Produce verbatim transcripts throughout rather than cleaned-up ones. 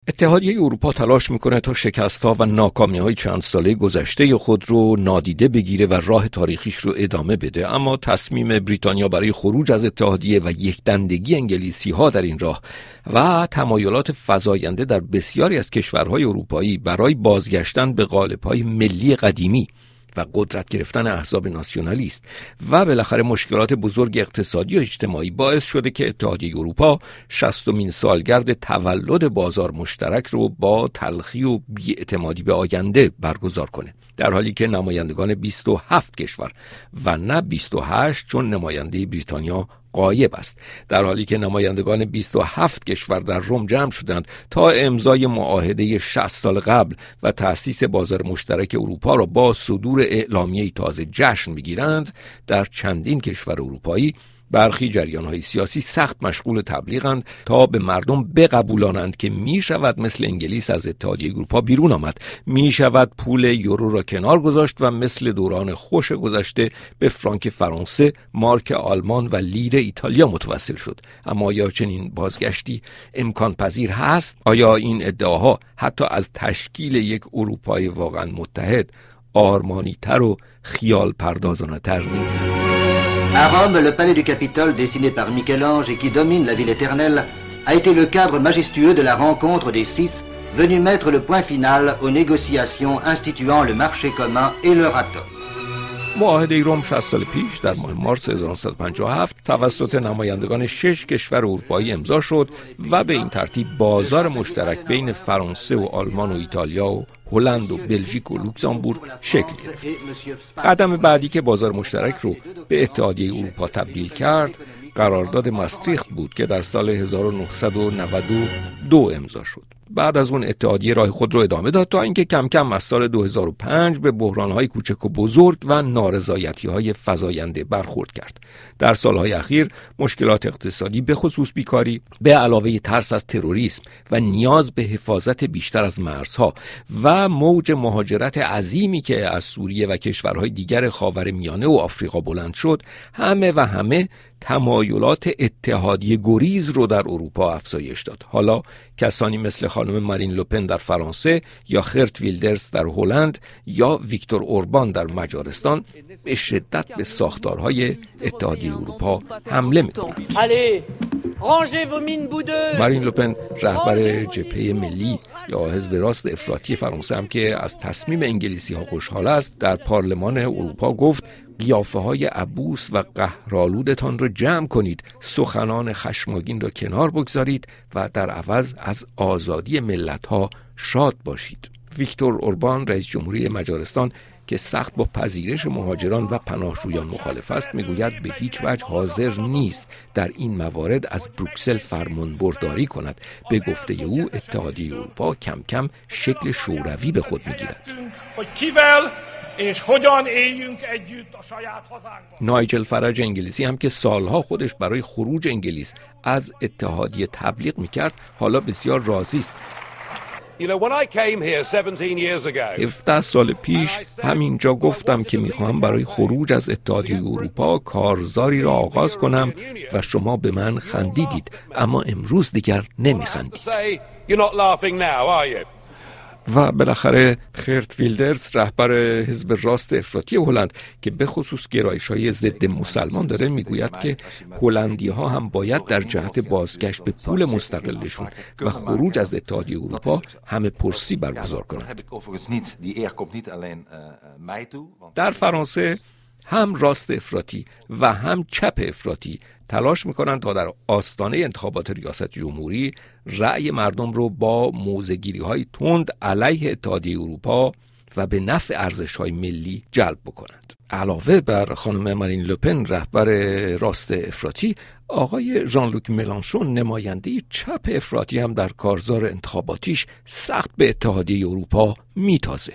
اتحادیه اروپا تلاش میکنه تا شکست‌ها و ناکامی‌های چند ساله گذشته خود رو نادیده بگیره و راه تاریخیش رو ادامه بده، اما تصمیم بریتانیا برای خروج از اتحادیه و یکدندگی انگلیسی‌ها در این راه و تمایلات فزاینده در بسیاری از کشورهای اروپایی برای بازگشتن به قالب‌های ملی قدیمی و قدرت گرفتن احزاب ناسیونالیست و بالاخره مشکلات بزرگ اقتصادی و اجتماعی باعث شده که اتحادیه اروپا شصتمین سالگرد تولد بازار مشترک رو با تلخی و بی‌اعتمادی به آینده برگزار کنه، در حالی که نمایندگان بیست و هفت کشور و نه بیست و هشت چون نماینده بریتانیا غایب است، در حالی که نمایندگان بیست و هفت کشور در روم جمع شدند تا امضای معاهده شصت سال قبل و تأسیس بازار مشترک اروپا را با صدور اعلامیه تازه جشن بگیرند. در چندین کشور اروپایی برخی جریان‌های سیاسی سخت مشغول تبلیغند تا به مردم بقبولانند که می شود مثل انگلیس از اتحادیه اروپا بیرون آمد، می شود پول یورو را کنار گذاشت و مثل دوران خوش گذشته به فرانک فرانسه، مارک آلمان و لیر ایتالیا متوسل شد. اما آیا چنین بازگشتی امکان پذیر هست؟ آیا این ادعاها حتی از تشکیل یک اروپای واقعا متحد آرمانی تر و خیال پردازانه تر نیست؟ À Rome, le palais du Capitole, dessiné par Michel-Ange et qui domine la ville éternelle, a été le cadre majestueux de la rencontre des six, venus mettre le point final aux négociations instituant le marché commun et l'Euratom. معاهده روم شصت سال پیش در ماه مارس هزار و نهصد و پنجاه و هفت توسط نمایندگان شش کشور اروپایی امضا شد و به این ترتیب بازار مشترک بین فرانسه و آلمان و ایتالیا و هلند و بلژیک و لوکزامبورگ شکل گرفت. قدم بعدی که بازار مشترک رو به اتحادیه اروپا تبدیل کرد، قرارداد ماستریخت بود که در سال هزار و نهصد و نود و دو امضا شد. بعد از اون اتحادیه راه خود رو ادامه داد تا اینکه کم کم از سال دو هزار و پنج به بحران‌های کوچک و بزرگ و نارضایتی‌های فزاینده برخورد کرد. در سالهای اخیر مشکلات اقتصادی به خصوص بیکاری به علاوه ترس از تروریسم و نیاز به حفاظت بیشتر از مرزها و موج مهاجرت عظیمی که از سوریه و کشورهای دیگر خاورمیانه و آفریقا بلند شد، همه و همه تمایلات اتحادیه گریز رو در اروپا افزایش داد. حالا کسانی مثل خانم مارین لوپن در فرانسه یا خرت ویلدرز در هلند یا ویکتور اوربان در مجارستان به شدت به ساختارهای اتحادیه اروپا حمله می‌کنند. مارین لوپن رهبر جبهه ملی یا حزب راست افراطی فرانسه هم که از تصمیم انگلیسی‌ها خوشحال است، در پارلمان اروپا گفت قیافه های عبوس و قهرآلودتان را جمع کنید، سخنان خشمگین را کنار بگذارید و در عوض از آزادی ملت‌ها شاد باشید. ویکتور اوربان رئیس جمهوری مجارستان که سخت با پذیرش مهاجران و پناهجویان مخالف است، میگوید به هیچ وجه حاضر نیست در این موارد از بروکسل فرمانبرداری کند. به گفته او اتحادیه اروپا کم کم شکل شوروی به خود میگیرد. és hogyan éljünk együtt a saját hazánkban. نایجل فرج انگلیسی هم که سالها خودش برای خروج انگلیس از اتحادیه تبلیغ میکرد، حالا بسیار راضی است. You know, when I came here seventeen years ago, هفده سال پیش همینجا گفتم که میخوام برای خروج از اتحادیه اروپا کارزاری را آغاز کنم و شما به من خندیدید، اما امروز دیگر نمیخندید. you're not laughing now, are you? و بالاخره خرت ویلدرز رهبر حزب راست افراطی هلند که به خصوص گرایش‌های ضد مسلمان داره میگوید که هلندی‌ها هم باید در جهت بازگشت به پول مستقلشون و خروج از اتحادیه اروپا همه پرسی برگزار کنند. در فرانسه هم راست افراطی و هم چپ افراطی تلاش میکنند تا در آستانه انتخابات ریاست جمهوری رأی مردم رو با موضع‌گیری‌های تند علیه اتحادیه اروپا و به نفع ارزش‌های ملی جلب بکنند. علاوه بر خانم مارین لوپن رهبر راست افراطی، آقای ژان لوک ملانشون نماینده چپ افراطی هم در کارزار انتخاباتیش سخت به اتحادیه اروپا میتازه.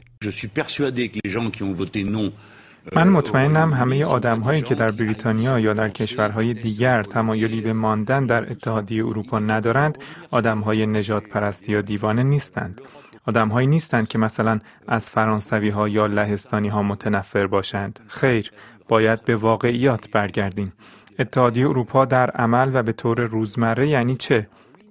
من مطمئنم همه آدم‌هایی که در بریتانیا یا در کشورهای دیگر تمایلی به ماندن در اتحادیه اروپا ندارند، آدم‌های نژاد پرستی یا دیوانه نیستند. آدم‌هایی نیستند که مثلا از فرانسوی‌ها یا لهستانی‌ها متنفر باشند. خیر، باید به واقعیات برگردیم. اتحادیه اروپا در عمل و به طور روزمره یعنی چه؟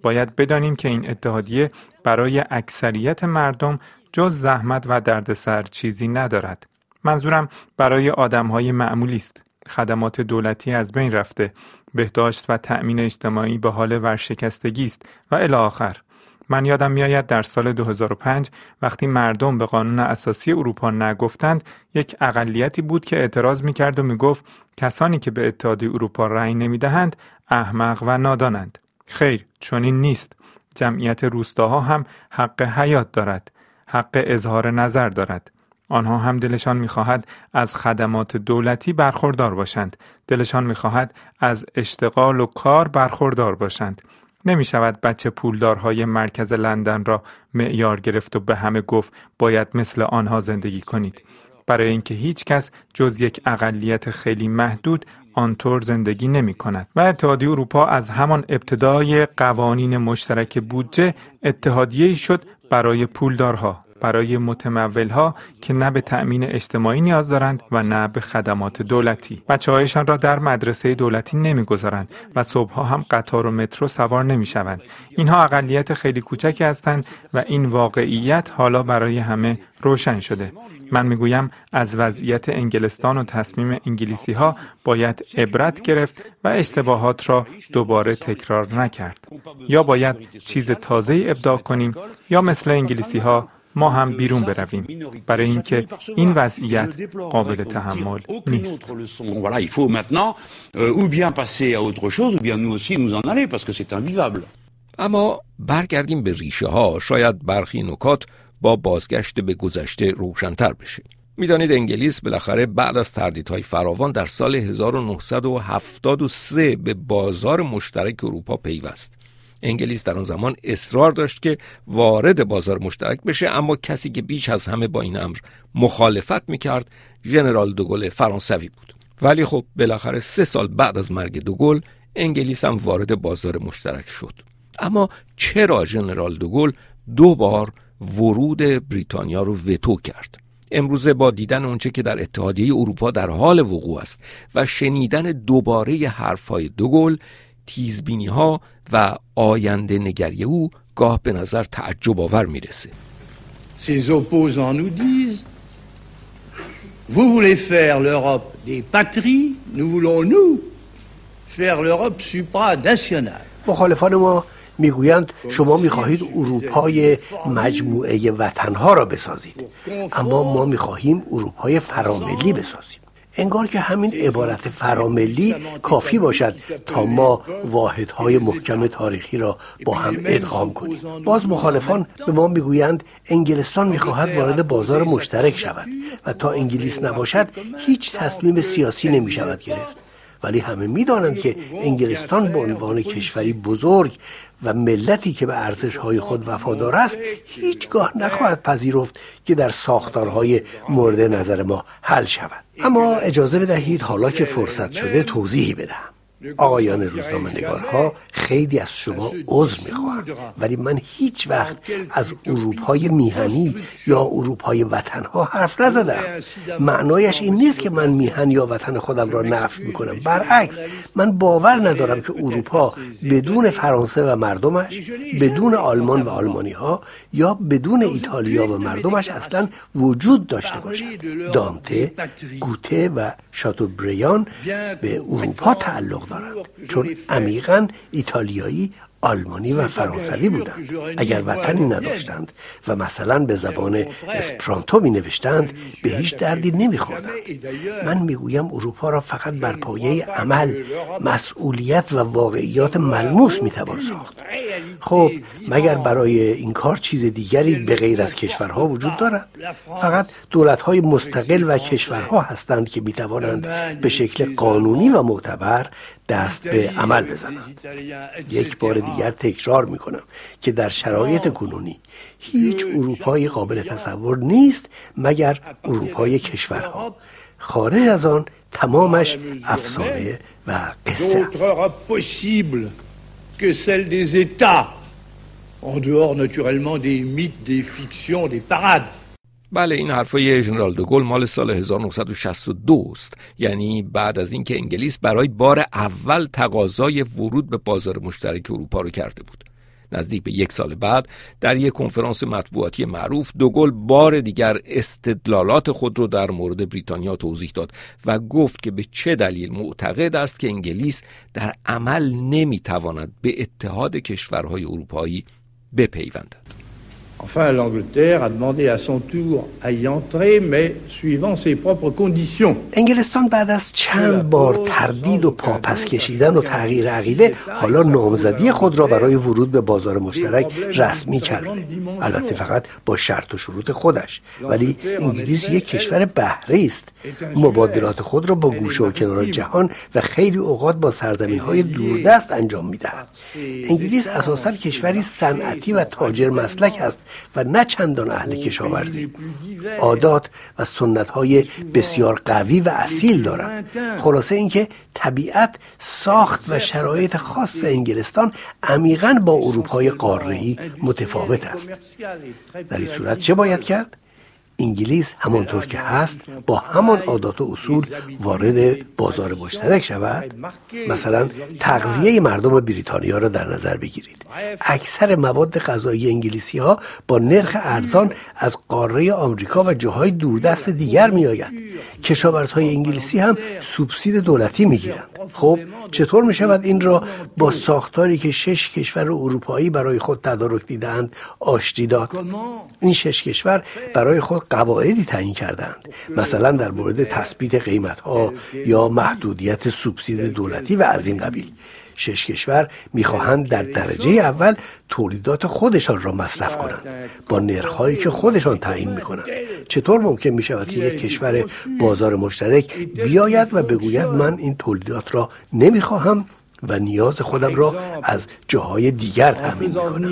باید بدانیم که این اتحادیه برای اکثریت مردم جز زحمت و دردسر چیزی ندارد. منظورم برای آدم‌های معمولی است. خدمات دولتی از بین رفته، بهداشت و تأمین اجتماعی به حال ورشکستگی است و الی آخر. من یادم میآید در سال دو هزار و پنج وقتی مردم به قانون اساسی اروپا نگفتند، یک اقلیتی بود که اعتراض می‌کرد و می‌گفت کسانی که به اتحادیه اروپا رأی نمی‌دهند احمق و نادانند. خیر، چنین نیست. جمعیت روستاها هم حق حیات دارد، حق اظهار نظر دارد. آنها هم دلشان می‌خواهد از خدمات دولتی برخوردار باشند. دلشان می‌خواهد از اشتغال و کار برخوردار باشند. نمی شود بچه پولدارهای مرکز لندن را معیار گرفت و به همه گفت باید مثل آنها زندگی کنید. برای اینکه هیچ کس جز یک اقلیت خیلی محدود آنطور زندگی نمی کند. و اتحادیه اروپا از همان ابتدای قوانین مشترک بودجه اتحادیه‌ای شد برای پولدارها، برای متمولها که نه به تأمین اجتماعی نیاز دارند و نه به خدمات دولتی. بچه‌هایشان را در مدرسه دولتی نمی‌گذارند و صبح‌ها هم قطار و مترو سوار نمی‌شوند. اینها اقلیت خیلی کوچکی هستند و این واقعیت حالا برای همه روشن شده. من میگویم از وضعیت انگلستان و تصمیم انگلیسی‌ها باید عبرت گرفت و اشتباهات را دوباره تکرار نکرد. یا باید چیز تازه‌ای ابداع کنیم یا مثل انگلیسی‌ها ما هم بیرون برویم، برای اینکه این وضعیت قابل تحمل نیست. Voilà, il faut maintenant ou bien passer à autre chose ou bien nous aussi nous en aller parce que c'est invivable. اما برگردیم به ریشه ها، شاید برخی نکات با بازگشت به گذشته روشن‌تر بشه. میدانید انگلیس بالاخره بعد از تردیدهای فراوان در سال هزار و نهصد و هفتاد و سه به بازار مشترک اروپا پیوست. انگلیس در آن زمان اصرار داشت که وارد بازار مشترک بشه، اما کسی که بیش از همه با این امر مخالفت میکرد ژنرال دوگل فرانسوی بود. ولی خب بالاخره سه سال بعد از مرگ دوگل انگلیس هم وارد بازار مشترک شد. اما چرا ژنرال دوگل دو بار ورود بریتانیا رو وتو کرد؟ امروزه با دیدن اونچه که در اتحادیه اروپا در حال وقوع است و شنیدن دوباره حرفهای دوگل، تیزبینی‌ها و آینده نگری او گاه به نظر تعجب آور میرسه. Ces opposants nous disent vous voulez faire l'Europe des patries, nous voulons nous faire l'Europe supranationale. مخالفان ما میگویند شما میخواهید اروپای مجموعه وطنها را بسازید، اما ما میخواهیم اروپای فراملی بسازیم. انگار که همین عبارت فراملی کافی باشد تا ما واحدهای محکم تاریخی را با هم ادغام کنیم. باز مخالفان به ما میگویند انگلستان میخواهد وارد بازار مشترک شود و تا انگلیس نباشد هیچ تصمیم سیاسی نمیشود گرفت. ولی همه میدانند که انگلستان به عنوان کشوری بزرگ و ملتی که به ارزش‌های خود وفادار است هیچگاه نخواهد پذیرفت که در ساختارهای مورد نظر ما حل شود. اما اجازه بدهید حالا که فرصت شده توضیحی بدهم. آقایان روزنامه‌نگارها، خیلی از شما عذر می‌خواهم، ولی من هیچ وقت از اروپای میهنی یا اروپای وطنها حرف نزدم. معنایش این نیست که من میهن یا وطن خودم را نفی می‌کنم. برعکس، من باور ندارم که اروپا بدون فرانسه و مردمش، بدون آلمان و آلمانی‌ها یا بدون ایتالیا و مردمش اصلاً وجود داشته باشد. دانته، گوته و شاتوبریان به اروپا تعلق دارند، چون عمیقاً ایتالیایی، آلمانی و فرانسوی بودند. اگر وطنی نداشتند و مثلا به زبان اسپرانتو می نوشتند به هیچ دردی نمی خوردند. من می گویم اروپا را فقط بر پایه عمل، مسئولیت و واقعیات ملموس می توان ساخت. خب مگر برای این کار چیز دیگری به غیر از کشورها وجود دارد؟ فقط دولت‌های مستقل و کشورها هستند که می توانند به شکل قانونی و معتبر دست به عمل بزنند. یک بار دیگر تکرار میکنم که در شرایط کنونی هیچ اروپایی قابل تصور نیست مگر اروپای کشورها. خارج از آن تمامش افسانه و قصه است. بله، این حرفای ژنرال دوگل مال سال هزار و نهصد و شصت و دو است، یعنی بعد از اینکه انگلیس برای بار اول تقاضای ورود به بازار مشترک اروپا رو کرده بود. نزدیک به یک سال بعد در یک کنفرانس مطبوعاتی معروف دوگل بار دیگر استدلالات خود را در مورد بریتانیا توضیح داد و گفت که به چه دلیل معتقد است که انگلیس در عمل نمیتواند به اتحاد کشورهای اروپایی بپیوندد. Enfin, l'Angleterre a demandé à son tour à y entrer, mais suivant ses propres conditions. انگلستان بعد از چند بار تردید و پاپس کشیدن و تغییر عقیده حالا نامزدی خود را برای ورود به بازار مشترک رسمی کرده. البته فقط با شرط و شروط خودش. ولی انگلیس یک کشور بحری است. مبادلات خود را با گوشه و کنار جهان و خیلی اوقات با سرزمین‌های دوردست انجام می‌دهد. انگلیس اساساً کشوری صنعتی و تاجر مسلک است و نه چندان اهل کشاورزی. عادات و سنت‌های بسیار قوی و اصیل دارد. خلاصه اینکه طبیعت، ساخت و شرایط خاص انگلستان عمیقاً با اروپای قاره‌ای متفاوت است. در این صورت چه باید کرد؟ انگلیس همانطور که هست با همان عادات و اصول وارد بازار مشترک شود. مثلا تغذیه مردم بریتانیا را در نظر بگیرید. اکثر مواد غذایی انگلیسی ها با نرخ ارزان از قاره آمریکا و جاهای دوردست دیگر می آید. کشاورزهای انگلیسی هم سوبسید دولتی می گیرند. خب چطور می شود این را با ساختاری که شش کشور اروپایی برای خود تدارک دیدند آشتی داد؟ این شش کشور برای خود قواعدی تعیین کردند، مثلا در مورد تثبیت قیمت‌ها یا محدودیت سوبسید دولتی و از این قبیل. شش کشور می‌خواهند در درجه اول تولیدات خودشان را مصرف کنند با نرخ‌هایی که خودشان تعیین می‌کنند. چطور ممکن می‌شود که یک کشور بازار مشترک بیاید و بگوید من این تولیدات را نمی‌خواهم و نیاز خودم را از جاهای دیگر تامین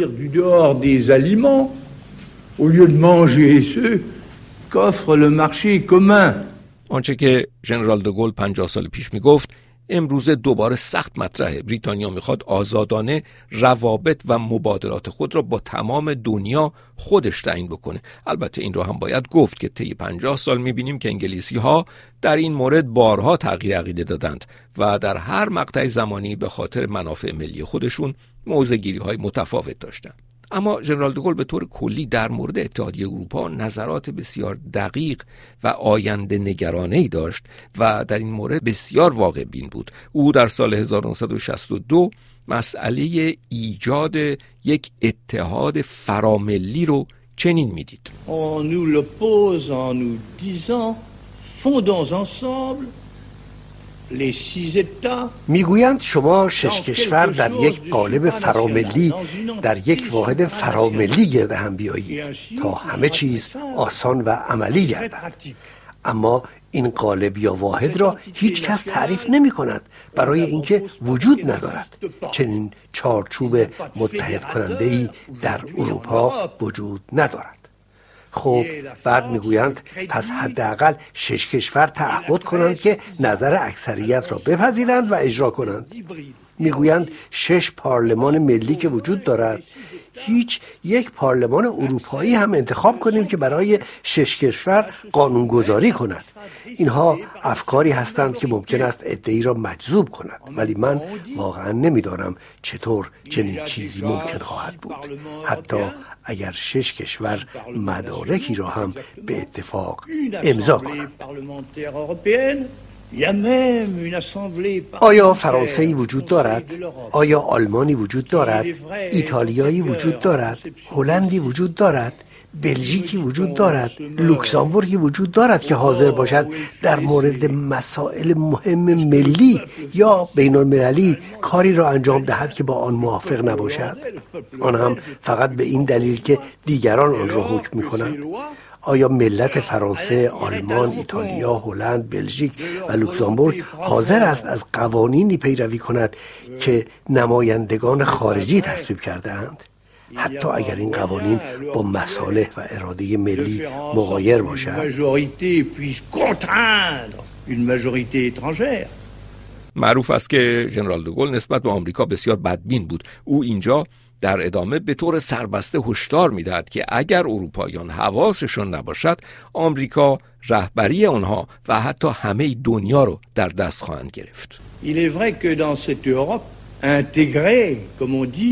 می‌کنم؟ au lieu de manger ceux qu'offre le marché commun. آنچه که ژنرال دوگل پنجاه سال پیش میگفت امروزه دوباره سخت مطرحه. بریتانیا میخواد آزادانه روابط و مبادلات خود را با تمام دنیا خودش تعیین بکنه. البته این را هم باید گفت که طی پنجاه سال میبینیم که انگلیسی ها در این مورد بارها تغییر عقیده دادند و در هر مقطع زمانی به خاطر منافع ملی خودشون موضع‌گیری های متفاوت داشتند. اما ژنرال دوگل به طور کلی در مورد اتحادیه اروپا نظرات بسیار دقیق و آینده نگرانه‌ای داشت و در این مورد بسیار واقع بین بود. او در سال هزار و نهصد و شصت و دو مسئله ایجاد یک اتحاد فراملی رو چنین میدید: On nous l'oppose en nous disant fondons ensemble میگویند شما شش کشور در یک قالب فراملی، در یک واحد فراملی گرد هم بیایید تا همه چیز آسان و عملی گردد. اما این قالب یا واحد را هیچ کس تعریف نمی کند، برای اینکه وجود ندارد. چنین چارچوب متحد کننده‌ای در اروپا وجود ندارد. خب بعد میگویند پس حداقل شش کشور تعهد کنند که نظر اکثریت را بپذیرند و اجرا کنند. میگویند شش پارلمان ملی که وجود دارد، هیچ یک پارلمان اروپایی هم انتخاب کنیم که برای شش کشور قانونگذاری کند. اینها افکاری هستند که ممکن است عده‌ای را مجذوب کند، ولی من واقعا نمیدانم چطور چنین چیزی ممکن خواهد بود، حتی اگر شش کشور مدارکی را هم به اتفاق امضا کنند. آیا فرانسه‌ای وجود دارد؟ آیا آلمانی وجود دارد؟ ایتالیایی وجود دارد؟ هلندی وجود دارد؟ بلژیکی وجود دارد؟ لوکزامبورگی وجود دارد که حاضر باشد در مورد مسائل مهم ملی یا بین المللی کاری را انجام دهد که با آن موافق نباشد؟ آن هم فقط به این دلیل که دیگران آن را حکم می‌کنند. آیا ملت فرانسه، آلمان، ایتالیا، هلند، بلژیک و لوکزامبورگ حاضر است از قوانینی پیروی کند که نمایندگان خارجی تصویب کرده‌اند؟ حتی اگر این قوانین با مصالح و اراده ملی مغایر باشد. معروف است که ژنرال دوگل نسبت به آمریکا بسیار بدبین بود. او اینجا در ادامه به طور سربسته هشدار می‌دهد که اگر اروپاییان حواسشون نباشد، آمریکا رهبری آنها و حتی همه دنیا رو در دست خواهند گرفت. Il est vrai que dans cette Europe intégrée, comme on dit,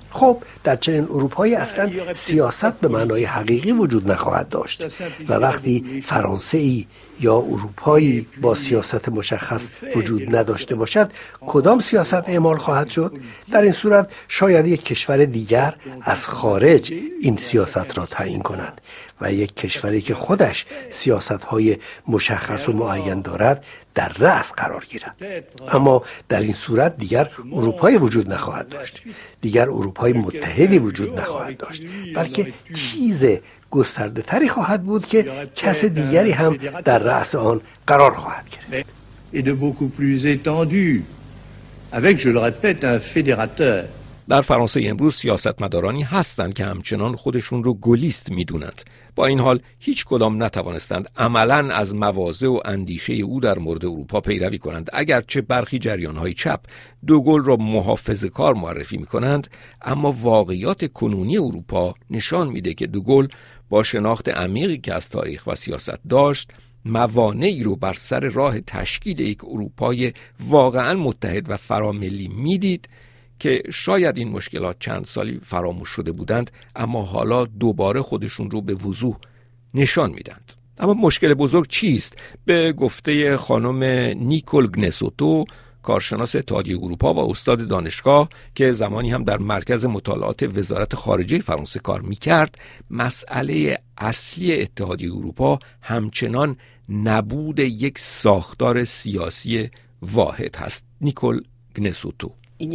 خب در چنین اروپایی اصلا سیاست به معنای حقیقی وجود نخواهد داشت و وقتی فرانسه‌ای یا اروپایی با سیاست مشخص وجود نداشته باشد کدام سیاست اعمال خواهد شد؟ در این صورت شاید یک کشور دیگر از خارج این سیاست را تعیین کند و یک کشوری که خودش سیاست‌های مشخص و معین دارد در رأس قرار گیرد. اما در این صورت دیگر اروپایی وجود نخواهد داشت، دیگر اروپای متحدی وجود نخواهد داشت، بلکه چیز گسترده تری خواهد بود که کس دیگری هم در رأس آن قرار خواهد گرفت. Et de beaucoup plus étendu, avec, je le répète, un fédérateur. در فرانسه امروز سیاستمدارانی هستند که همچنان خودشون رو گلیست میدونند. با این حال هیچ کدام نتوانستند عملاً از مواضع و اندیشه او در مورد اروپا پیروی کنند. اگرچه برخی جریان‌های چپ دوگل را محافظه‌کار معرفی می‌کنند، اما واقعیات کنونی اروپا نشان میده که دوگل با شناخت عمیقی که از تاریخ و سیاست داشت، موانعی رو بر سر راه تشکیل یک اروپای واقعاً متحد و فراملی میدید که شاید این مشکلات چند سالی فراموش شده بودند، اما حالا دوباره خودشون رو به وضوح نشان میدند. اما مشکل بزرگ چیست؟ به گفته خانم نیکول گنسوتو، کارشناس اتحادیه اروپا و استاد دانشگاه که زمانی هم در مرکز مطالعات وزارت خارجه فرانسه کار میکرد، مسئله اصلی اتحادیه اروپا همچنان نبود یک ساختار سیاسی واحد هست. نیکول گنسوتو: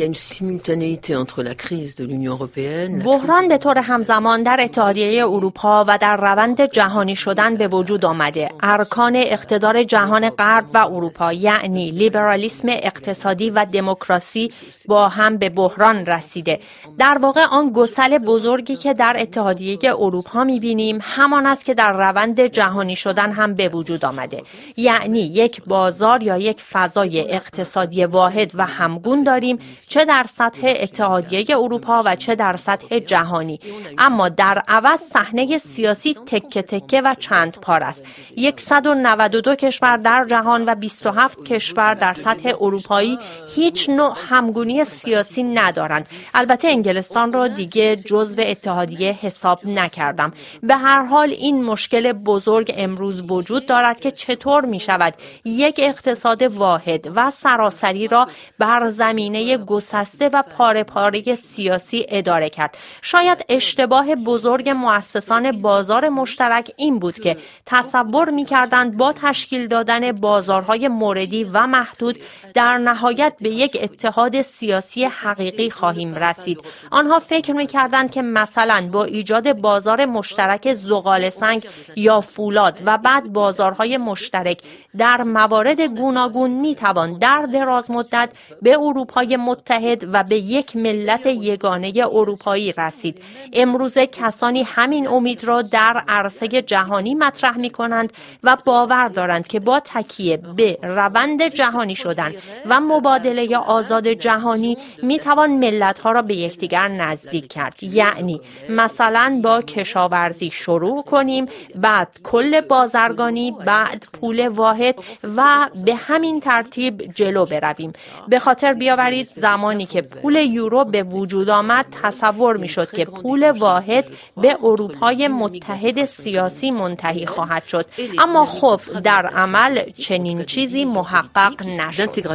بحران به طور همزمان در اتحادیه اروپا و در روند جهانی شدن به وجود آمده. ارکان اقتدار جهان غرب و اروپا، یعنی لیبرالیسم اقتصادی و دموکراسی، با هم به بحران رسیده. در واقع آن گسل بزرگی که در اتحادیه اروپا می‌بینیم همان است که در روند جهانی شدن هم به وجود آمده. یعنی یک بازار یا یک فضای اقتصادی واحد و همگون داریم، چه در سطح اتحادیه اروپا و چه در سطح جهانی. اما در عوض صحنه سیاسی تکه تکه و چند پار است. صد و نود و دو کشور در جهان و بیست و هفت کشور در سطح اروپایی هیچ نوع همگونی سیاسی ندارند. البته انگلستان را دیگه جزو اتحادیه حساب نکردم. به هر حال این مشکل بزرگ امروز وجود دارد که چطور می شود یک اقتصاد واحد و سراسری را بر زمینه گسسته و پاره پاره سیاسی اداره کرد. شاید اشتباه بزرگ مؤسسان بازار مشترک این بود که تصور می‌کردند با تشکیل دادن بازارهای موردی و محدود در نهایت به یک اتحاد سیاسی حقیقی خواهیم رسید. آنها فکر می‌کردند که مثلا با ایجاد بازار مشترک زغال سنگ یا فولاد و بعد بازارهای مشترک در موارد گوناگون می‌توان در دراز مدت به اروپای متحد و به یک ملت یگانه اروپایی رسید. امروزه کسانی همین امید را در عرصه جهانی مطرح می کنند و باور دارند که با تکیه به روند جهانی شدن و مبادله آزاد جهانی می توان ملت ها را به یکدیگر نزدیک کرد. یعنی مثلا با کشاورزی شروع کنیم، بعد کل بازرگانی، بعد پول واحد و به همین ترتیب جلو برویم. به خاطر بیاورید زمانی که پول یورو به وجود آمد تصور می شد که پول واحد به اروپای متحد سیاسی منتهی خواهد شد، اما خب در عمل چنین چیزی محقق نشد.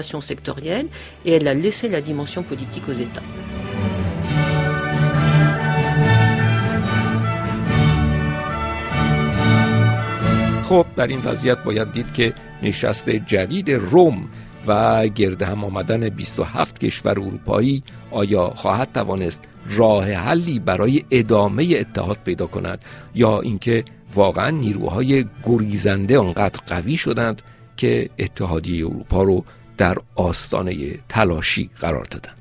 خب در این وضعیت باید دید که نشست جدید روم و گرد هم آمدن بیست و هفت کشور اروپایی آیا خواهد توانست راه حلی برای ادامه اتحاد پیدا کند یا اینکه واقعا نیروهای گریزنده آنقدر قوی شدند که اتحادیه اروپا رو در آستانه تلاشی قرار دادند.